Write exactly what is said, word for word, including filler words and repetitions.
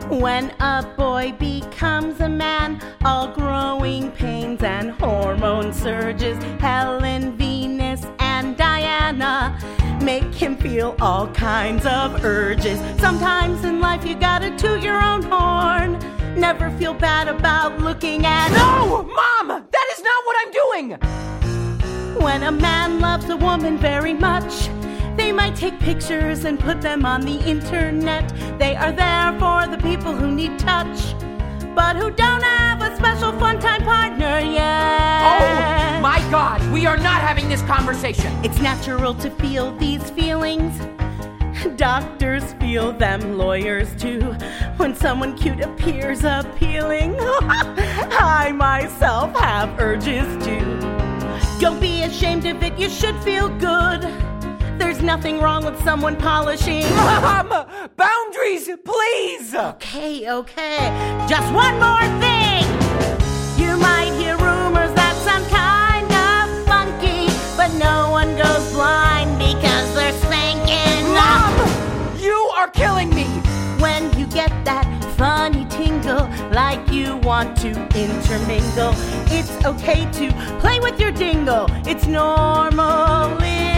When a boy becomes a man, all growing pains and hormone surges, Helen, Venus, and Diana make him feel all kinds of urges. Sometimes in life you gotta toot your own horn. Never feel bad about looking at... No! Mom! That is not what I'm doing! When a man loves a woman very much, they might take pictures and put them on the internet. They are there for the people who need touch, but who don't have a special fun-time partner yet. Oh, my God! We are not having this conversation! It's natural to feel these feelings. Doctors feel them, lawyers too. When someone cute appears appealing, I myself have urges too. Don't be ashamed of it, you should feel good. There's nothing wrong with someone polishing. Mom! Boundaries, please! Okay, okay. Just one more thing! You might hear rumors that some kind of funky, but no one goes blind because they're spanking. Mom! You are killing me! When you get that funny tingle, like you want to intermingle, it's okay to play with your dingle. It's normal.